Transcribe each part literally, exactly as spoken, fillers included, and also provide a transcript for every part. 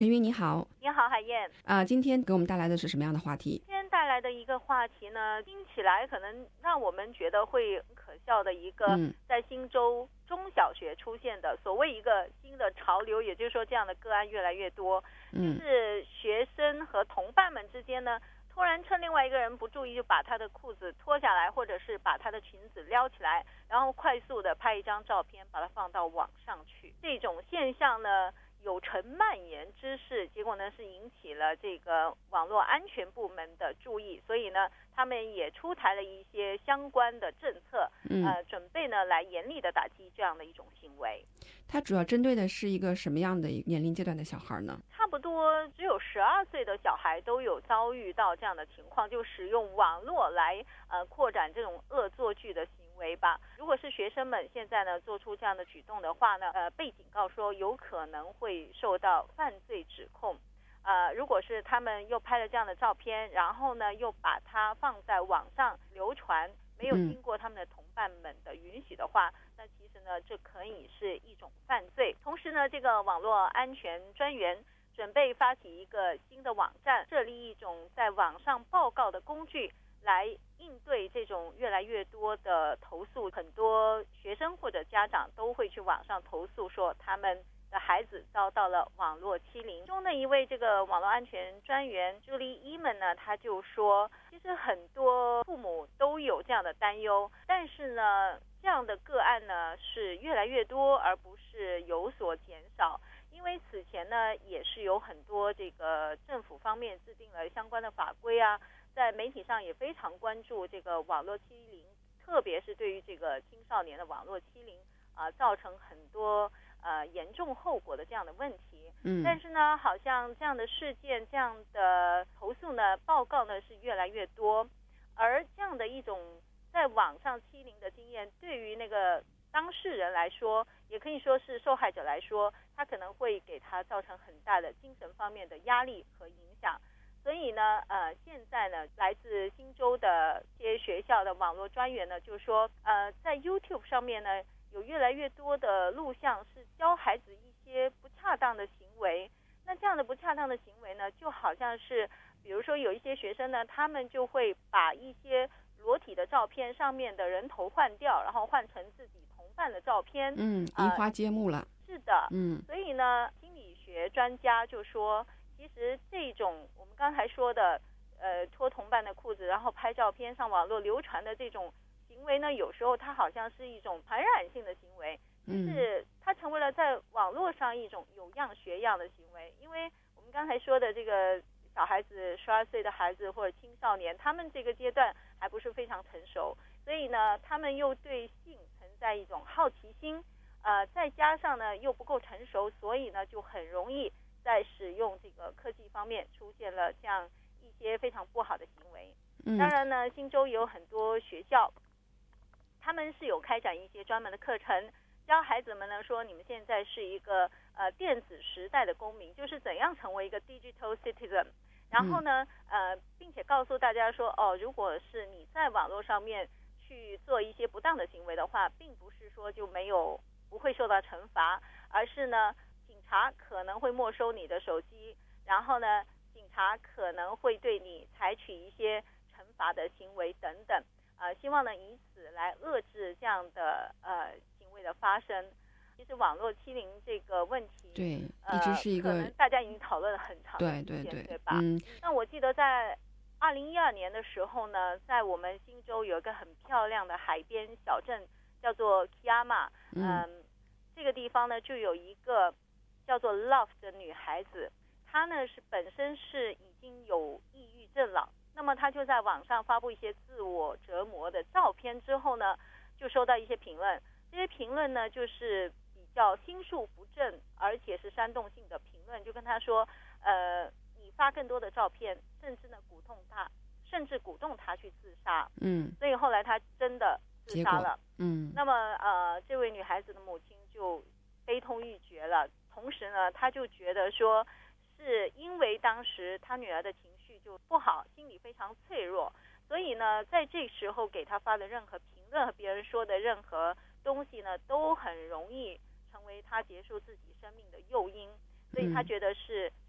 圆圆你好。 你好，海燕。 啊、呃，今天给我们带来的是什么样的话题？ 今天带来的一个话题呢，听起来可能让我们觉得会很可笑的一个， 嗯、 在新州中小学出现的所谓一个新的潮流，也就是说这样的个案越来越多。 嗯， 就是学生和同伴们之间呢，突然趁另外一个人不注意，就把他的裤子脱下来，或者是把他的裙子撩起来，然后快速的拍一张照片，把它放到网上去。这种现象呢，有成蔓延之势，结果呢是引起了这个网络安全部门的注意，所以呢他们也出台了一些相关的政策， 嗯、 呃，准备呢来严厉的打击这样的一种行为。 它主要针对的是一个什么样的年龄阶段的小孩呢？ 差不多只有十二岁的小孩都有遭遇到这样的情况，就使用网络来呃扩展这种恶作剧的行为吧。如果是学生们现在呢做出这样的举动的话呢，呃，被警告说有可能会受到犯罪指控。呃，如果是他们又拍了这样的照片，然后呢又把它放在网上流传，没有经过他们的同伴们的允许的话，嗯、那其实呢这可以是一种犯罪。同时呢，这个网络安全专员准备发起一个新的网站，设立一种在网上报告的工具，来应对这种越来越多的投诉。很多学生或者家长都会去网上投诉，说他们的孩子遭到了网络欺凌。其中的一位这个网络安全专员朱莉伊们呢，他就说，其实很多父母都有这样的担忧，但是呢，这样的个案呢是越来越多，而不是有所减少。因为此前呢，也是有很多这个政府方面制定了相关的法规啊，在媒体上也非常关注这个网络欺凌，特别是对于这个青少年的网络欺凌啊、呃，造成很多呃严重后果的这样的问题。 嗯， 但是呢，好像这样的事件、这样的投诉呢、报告呢是越来越多，而这样的一种在网上欺凌的经验，对于那个当事人来说，也可以说是受害者来说，他可能会给他造成很大的精神方面的压力和影响。所以呢，呃，现在呢，来自新州的一些学校的网络专员呢，就说，呃，在 YouTube 上面呢，有越来越多的录像是教孩子一些不恰当的行为。那这样的不恰当的行为呢，就好像是，比如说有一些学生呢，他们就会把一些裸体的照片上面的人头换掉，然后换成自己同伴的照片， 嗯，移花接木了、呃。 是的， 嗯， 所以呢，心理学专家就说，其实这种我们刚才说的，呃，脱同伴的裤子，然后拍照片上网络流传的这种行为呢，有时候它好像是一种传染性的行为，就是它成为了在网络上一种有样学样的行为。因为我们刚才说的这个小孩子，十二岁的孩子或者青少年，他们这个阶段还不是非常成熟，所以呢，他们又对性存在一种好奇心，呃，再加上呢又不够成熟，所以呢就很容易在使用这个科技方面出现了这样一些非常不好的行为。 嗯， 当然呢，新州有很多学校，他们是有开展一些专门的课程，教孩子们呢说，你们现在是一个呃电子时代的公民，就是怎样成为一个 digital citizen。然后呢，呃，并且告诉大家说，哦，如果是你在网络上面去做一些不当的行为的话，并不是说就没有不会受到惩罚，而是呢，警察可能会没收你的手机，然后呢，警察可能会对你采取一些惩罚的行为等等，呃，希望呢以此来遏制这样的呃行为的发生。其实网络欺凌这个问题， 对， 呃、 一直是一个， 可能大家已经讨论了很长的时间， 对对对， 对吧？ 嗯， 那我记得在二零一二年的时候呢，在我们新州有一个很漂亮的海边小镇，叫做 Kiama， 嗯、呃，这个地方呢就有一个叫做 Love 的女孩子，她呢是本身是已经有抑郁症了，那么她就在网上发布一些自我折磨的照片之后呢，就收到一些评论，这些评论呢就是比较心术不正，而且是煽动性的评论，就跟她说，呃，你发更多的照片，甚至呢鼓动她，甚至鼓动她去自杀。 嗯， 所以后来她真的自杀了。 嗯， 那么呃，这位女孩子的母亲就悲痛欲绝了。同时呢，她就觉得说，是因为当时她女儿的情绪就不好，心理非常脆弱，所以呢，在这时候给她发的任何评论和别人说的任何东西呢，都很容易成为她结束自己生命的诱因。所以她觉得是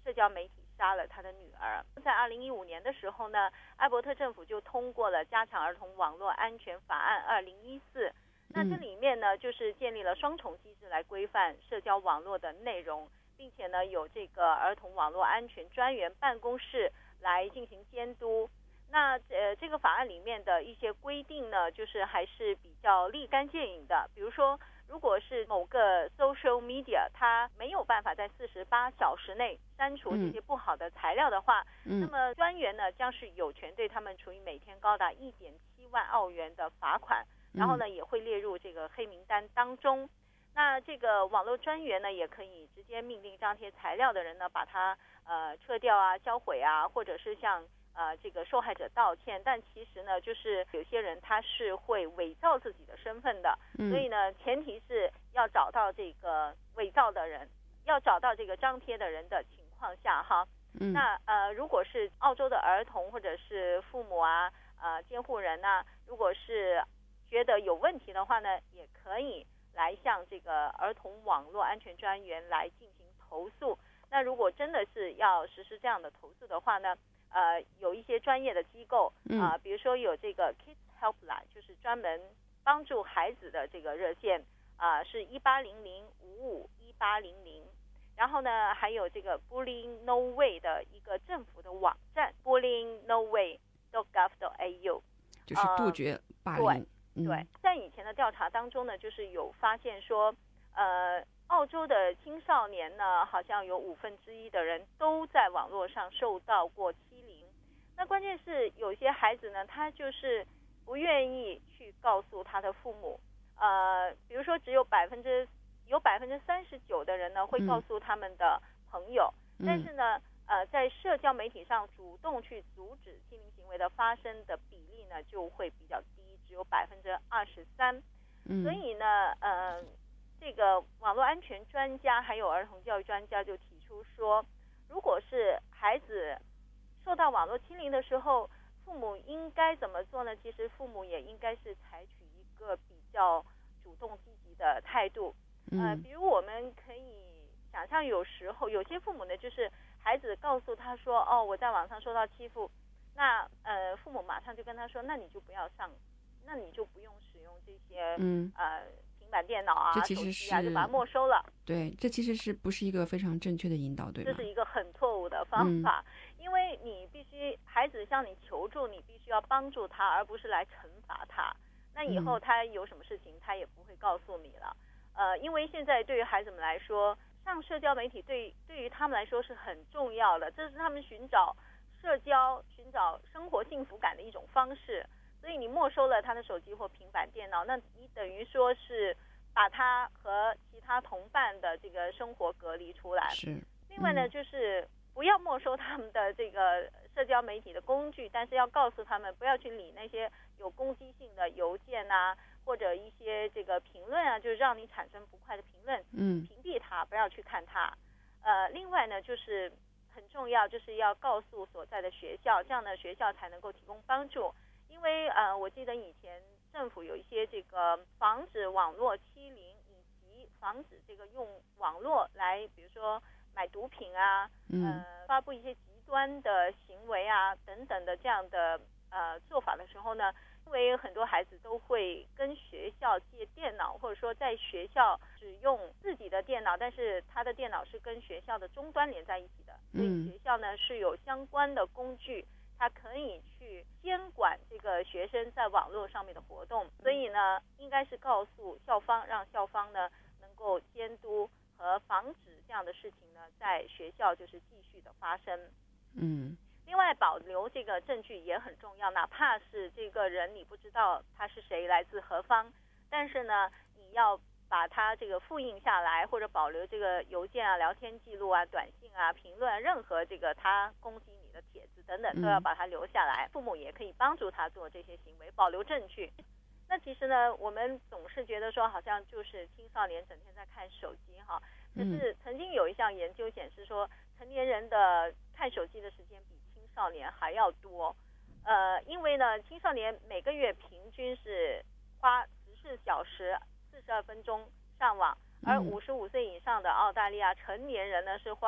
社交媒体杀了他的女儿。在二零一五年的时候呢，艾伯特政府就通过了加强儿童网络安全法案二零一四。那这里面呢，就是建立了双重机制来规范社交网络的内容，并且呢，有这个儿童网络安全专员办公室来进行监督。那呃，这个法案里面的一些规定呢，就是还是比较立竿见影的。比如说，如果是某个 social media 它没有办法在四十八小时内删除这些不好的材料的话， 嗯、 那么专员呢将是有权对他们处以每天高达一点七万澳元的罚款，然后呢也会列入这个黑名单当中。那这个网络专员呢，也可以直接命令张贴材料的人呢，把它呃撤掉啊、销毁啊，或者是向呃这个受害者道歉。但其实呢，就是有些人他是会伪造自己的身份的， 嗯、 所以呢，前提是要找到这个伪造的人，要找到这个张贴的人的情况下哈。 嗯、 那呃，如果是澳洲的儿童或者是父母啊、呃监护人呐、啊，如果是觉得有问题的话呢，也可以来向这个儿童网络安全专员来进行投诉。那如果真的是要实施这样的投诉的话呢，呃，有一些专业的机构啊、呃，比如说有这个 Kids Helpline， 就是专门帮助孩子的这个热线啊、呃，是一八零零五五一八零零。然后呢，还有这个 Bullying No Way 的一个政府的网站 bullying no way dot gov dot a u， 就是杜绝霸凌。 呃对，对，在以前的调查当中呢，就是有发现说，呃，澳洲的青少年呢，好像有五分之一的人都在网络上受到过欺凌。那关键是有些孩子呢，他就是不愿意去告诉他的父母，呃，比如说只有百分之有百分之三十九的人呢会告诉他们的朋友， 嗯、 但是呢，呃，在社交媒体上主动去阻止欺凌行为的发生的比例呢就会比较低，只有百分之二十三。所以呢，呃，这个网络安全专家还有儿童教育专家就提出说，如果是孩子受到网络欺凌的时候，父母应该怎么做呢？其实父母也应该是采取一个比较主动积极的态度。呃，比如我们可以想象，有时候有些父母呢，就是孩子告诉他说，哦，我在网上受到欺负，那呃，父母马上就跟他说，那你就不要上，那你就不用使用这些嗯呃平板电脑啊、 这其实手机啊，就把它没收了。 对，这其实是不是一个非常正确的引导，对吗？ 这是一个很错误的方法，嗯、因为你必须孩子向你求助，你必须要帮助他，而不是来惩罚他。那以后他有什么事情，他也不会告诉你了。呃，因为现在对于孩子们来说，上社交媒体对对于他们来说是很重要的，这是他们寻找社交、寻找生活幸福感的一种方式。所以你没收了他的手机或平板电脑，那你等于说是把他和其他同伴的这个生活隔离出来。 是。 另外呢，就是不要没收他们的这个社交媒体的工具，但是要告诉他们不要去理那些有攻击性的邮件啊，或者一些这个评论啊，就是让你产生不快的评论， 嗯， 屏蔽它，不要去看它。呃，另外呢，就是很重要，就是要告诉所在的学校，这样呢学校才能够提供帮助。因为呃，我记得以前政府有一些这个防止网络欺凌以及防止这个用网络来，比如说买毒品啊，呃，发布一些极端的行为啊等等的这样的呃做法的时候呢，因为很多孩子都会跟学校借电脑，或者说在学校使用自己的电脑，但是他的电脑是跟学校的终端连在一起的，所以学校呢是有相关的工具，他可以去监管这个学生在网络上面的活动。所以呢，应该是告诉校方，让校方呢能够监督和防止这样的事情呢在学校就是继续的发生。 嗯。 另外，保留这个证据也很重要，哪怕是这个人你不知道他是谁，来自何方，但是呢，你要把他这个复印下来，或者保留这个邮件啊、聊天记录啊、短信啊、评论啊，任何这个他攻击你的帖子等等，都要把它留下来。父母也可以帮助他做这些行为，保留证据。那其实呢，我们总是觉得说，好像就是青少年整天在看手机哈。可是曾经有一项研究显示说，成年人的看手机的时间比青少年还要多。呃，因为呢，青少年每个月平均是花十四小时四十二分钟上网，而五十五岁以上的澳大利亚成年人呢是花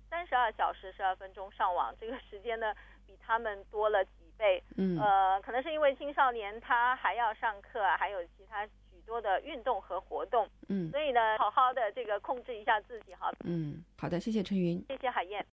三十二小时十二分钟上网，这个时间呢比他们多了几倍。 嗯， 呃，可能是因为青少年他还要上课，还有其他许多的运动和活动。 嗯， 所以呢，好好的这个控制一下自己哈。 嗯，好的，谢谢陈云， 谢谢海燕。